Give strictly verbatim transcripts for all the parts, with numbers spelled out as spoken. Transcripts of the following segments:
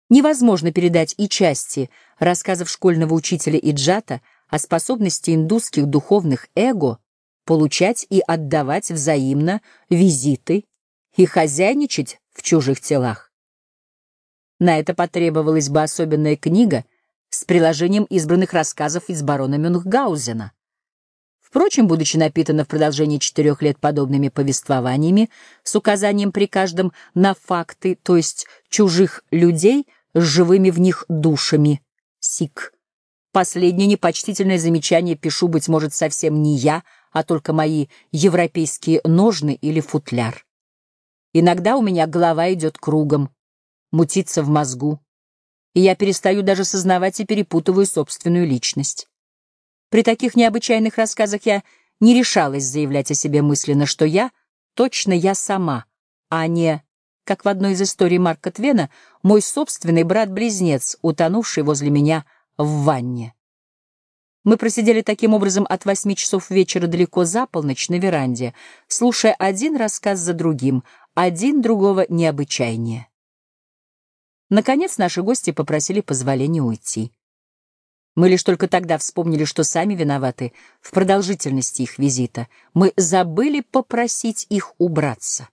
Невозможно передать и части рассказов школьного учителя Иджата о способности индусских духовных эго получать и отдавать взаимно визиты и хозяйничать в чужих телах. На это потребовалась бы особенная книга с приложением избранных рассказов из барона Мюнхгаузена. Впрочем, будучи напитана в продолжении четырех лет подобными повествованиями с указанием при каждом на факты, то есть чужих людей с живыми в них душами, сик. Последнее непочтительное замечание пишу, быть может, совсем не я, а только мои европейские ножны или футляр. Иногда у меня голова идет кругом, мутится в мозгу, и я перестаю даже сознавать и перепутываю собственную личность. При таких необычайных рассказах я не решалась заявлять о себе мысленно, что я точно я сама, а не, как в одной из историй Марка Твена, мой собственный брат-близнец, утонувший возле меня в ванне. Мы просидели таким образом от восьми часов вечера далеко за полночь на веранде, слушая один рассказ за другим, один другого необычайнее. Наконец наши гости попросили позволения уйти. Мы лишь только тогда вспомнили, что сами виноваты в продолжительности их визита. Мы забыли попросить их убраться.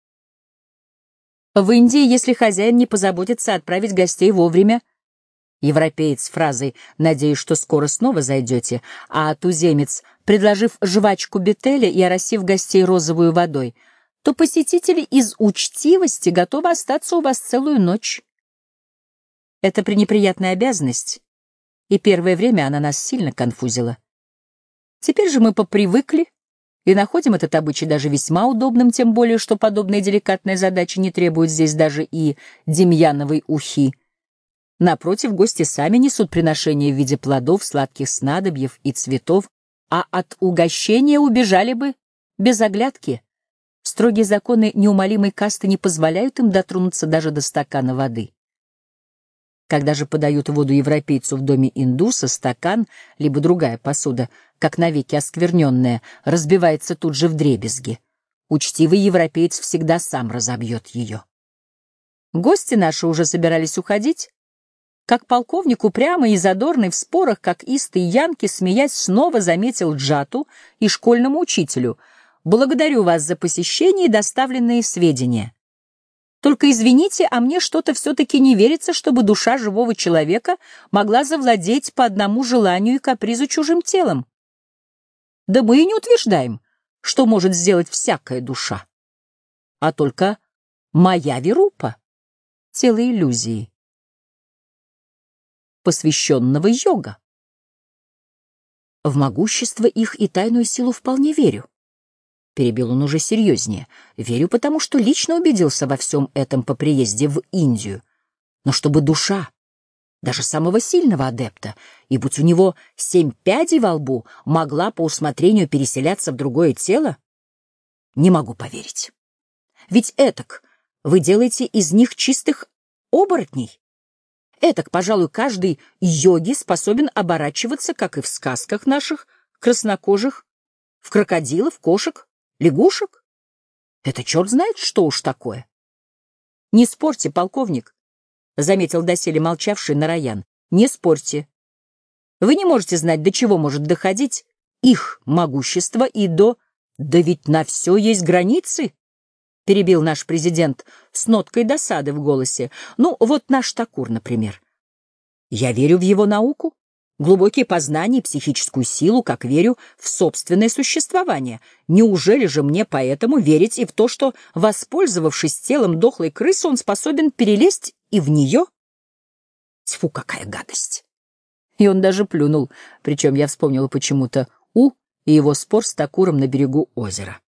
В Индии, если хозяин не позаботится отправить гостей вовремя, европеец с фразой «надеюсь, что скоро снова зайдете», а туземец, предложив жвачку бетеля и оросив гостей розовой водой, то посетители из учтивости готовы остаться у вас целую ночь. Это пренеприятная обязанность, и первое время она нас сильно конфузила. Теперь же мы попривыкли и находим этот обычай даже весьма удобным, тем более, что подобная деликатная задача не требует здесь даже и демьяновой ухи. Напротив, гости сами несут приношения в виде плодов, сладких снадобьев и цветов, а от угощения убежали бы без оглядки. Строгие законы неумолимой касты не позволяют им дотронуться даже до стакана воды. Когда же подают воду европейцу в доме индуса, стакан, либо другая посуда, как навеки оскверненная, разбивается тут же вдребезги. Учтивый европеец всегда сам разобьет ее. Гости наши уже собирались уходить, как полковник, упрямый и задорный в спорах, как истый янки, смеясь, снова заметил Джату и школьному учителю: «Благодарю вас за посещение и доставленные сведения. Только извините, а мне что-то все-таки не верится, чтобы душа живого человека могла завладеть по одному желанию и капризу чужим телом. Да мы и не утверждаем, что может сделать всякая душа, а только моя вирупа, тело иллюзии, посвященного йога. В могущество их и тайную силу вполне верю. Перебил он уже серьезнее. Верю, потому что лично убедился во всем этом по приезде в Индию. Но чтобы душа, даже самого сильного адепта, и будь у него семь пядей во лбу, могла по усмотрению переселяться в другое тело, не могу поверить. Ведь этак вы делаете из них чистых оборотней. Этак, пожалуй, каждый йоги способен оборачиваться, как и в сказках наших краснокожих, в крокодилов, кошек, лягушек? Это черт знает, что уж такое. — Не спорьте, полковник, — заметил доселе молчавший Нараян. — Не спорьте. Вы не можете знать, до чего может доходить их могущество и до... Да ведь на все есть границы, — перебил наш президент с ноткой досады в голосе. Ну, вот наш Такур, например. Я верю в его науку, глубокие познания и психическую силу, как верю в собственное существование. Неужели же мне поэтому верить и в то, что, воспользовавшись телом дохлой крысы, он способен перелезть и в нее? Тьфу, какая гадость! И он даже плюнул, причем я вспомнила почему-то У и его спор с Такуром на берегу озера.